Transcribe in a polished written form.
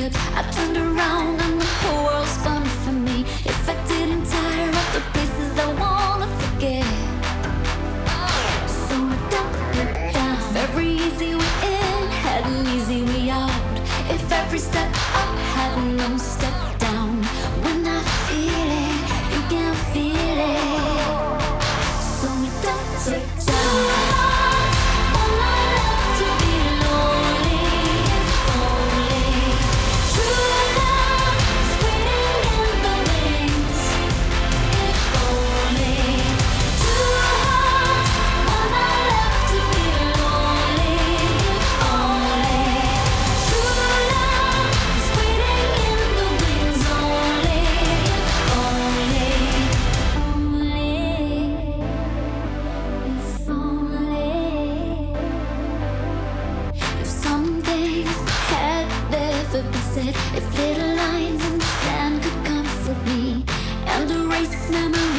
kept. I turned around and the whole world spun for me. If I didn't tire of the places I wanna forget, so I dumped it down. If every easy way in had an easy way out, if every step up had no step down, when I feel it, you can feel it. So we dumped it down. If little lines in the sand could comfort me and erase memories